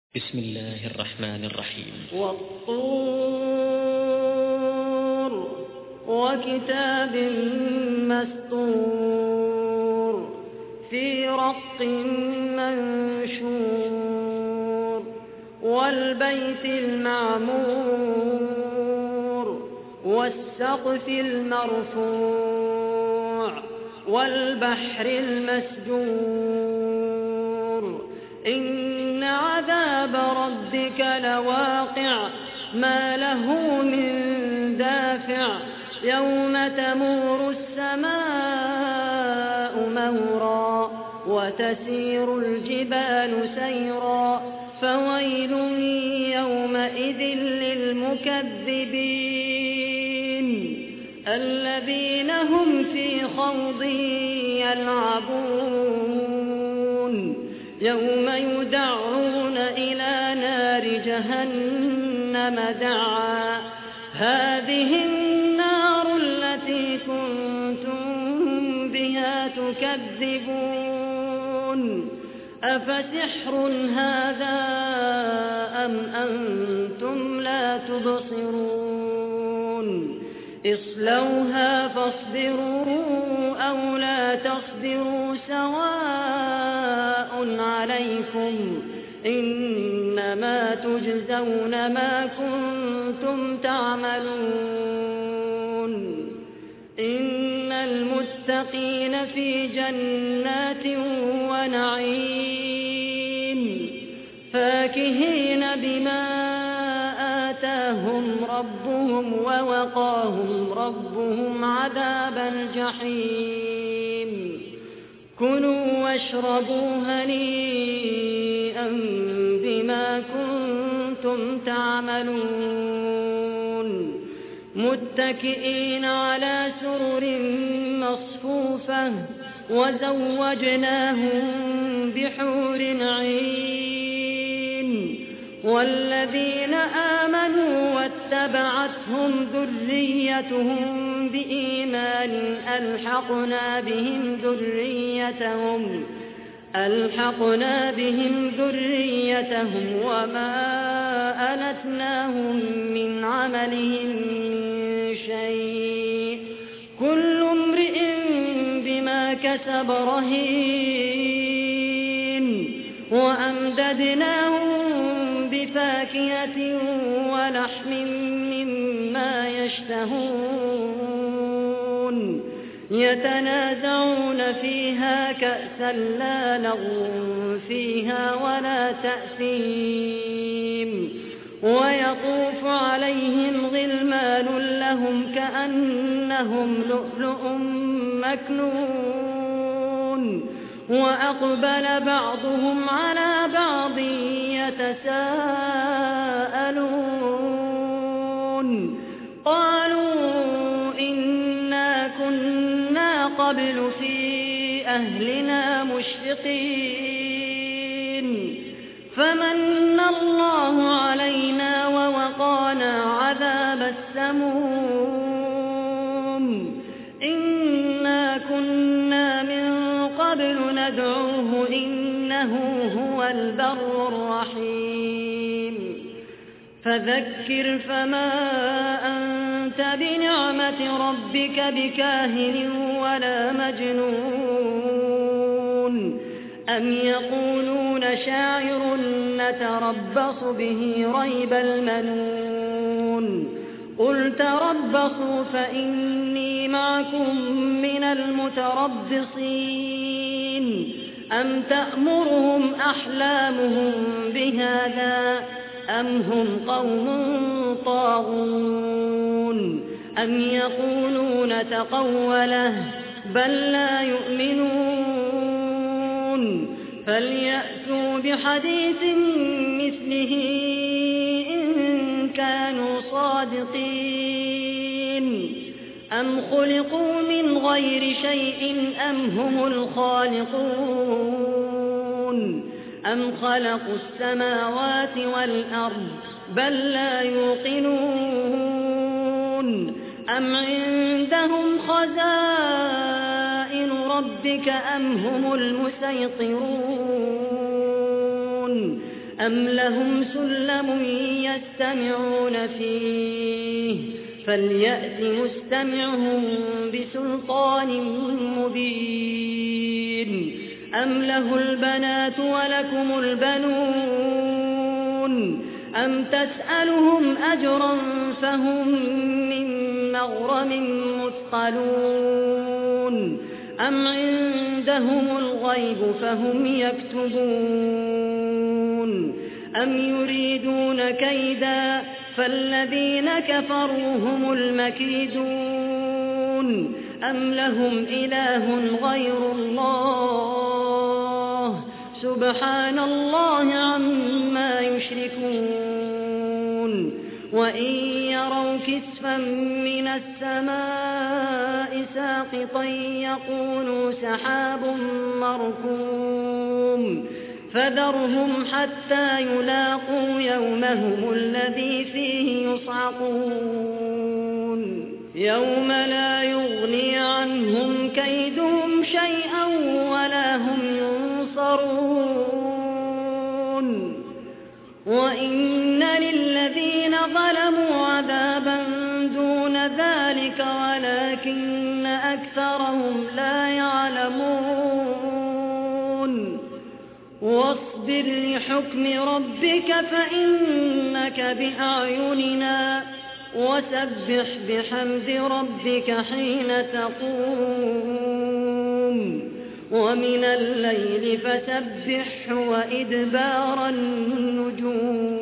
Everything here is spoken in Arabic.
بسم الله الرحمن الرحيم. والطور وكتاب مسطور في رق منشور والبيت المعمور والسقف المرفوع والبحر المسجور إن عذاب ربك لواقع ما له من دافع يوم تمور السماء مورا وتسير الجبال سيرا فويل يومئذ للمكذبين الذين هم في خوض يلعبون يوم يدعون إلى نار جهنم دعا هذه النار التي كنتم بها تكذبون أفسحر هذا أم أنتم لا تبصرون اصلوها فاصبروا أو لا تصبروا سواء عليكم إنما تجزون ما كنتم تعملون إن المتقين في جنات ونعيم فاكهين بما آتاهم ربهم ووقاهم ربهم عذاب الجحيم كلوا واشربوا هنيئا بما كنتم تعملون متكئين على سرر مصفوفة وزوجناهم بحور عين والذين آمنوا واتبعتهم ذريتهم بإيمان ألحقنا بهم ذريتهم وما ألتناهم من عملهم من شيء كل امرئ بما كسب رهين وأمددناهم بفاكهة ولحم مما يشتهون يتنازعون فيها كأسا لا لغو فيها ولا تأثيم ويطوف عليهم غلمان لهم كأنهم لؤلؤ مكنون وأقبل بعضهم على بعض يتساءلون قالوا إنا كنا قبل في أهلنا مشفقين فمن الله علينا ووقانا عذاب السموم إنا كنا من قبل ندعوه إنه هو البر الرحيم فذكر فما أنت بنعمة ربك بكاهن ولا مجنون أم يقولون شاعر نتربص به ريب المنون قل تربصوا فإني معكم من المتربصين أم تأمرهم أحلامهم بهذا أم هم قوم طاغون أم يقولون تقوله بل لا يؤمنون فليأتوا بحديث مثله إن كانوا صادقين أم خلقوا من غير شيء أم هم الخالقون أم خلقوا السماوات والأرض بل لا يوقنون أم عندهم خزائن ربك أم هم المسيطرون أم لهم سلم يستمعون فيه فليأت مستمعهم بسلطان مبين أم له البنات ولكم البنون أم تسألهم أجرا فهم من مغرم مثقلون أم عندهم الغيب فهم يكتبون أم يريدون كيدا فالذين كفروا هم المكيدون أم لهم إله غير الله سبحان الله عما يشركون وإن يروا كسفا من السماء ساقطا يقولوا سحاب مركوم فذرهم حتى يلاقوا يومهم الذي فيه يصعقون يوم لا يغني عنهم كيدهم شيئا ولا هم ينصرون وإن للذين ظلموا عذابا دون ذلك ولكن أكثرهم لا يعلمون واصبر لحكم ربك فإنك بأعيننا وسبح بحمد ربك حين تقوم ومن الليل فسبحه وإدبار النجوم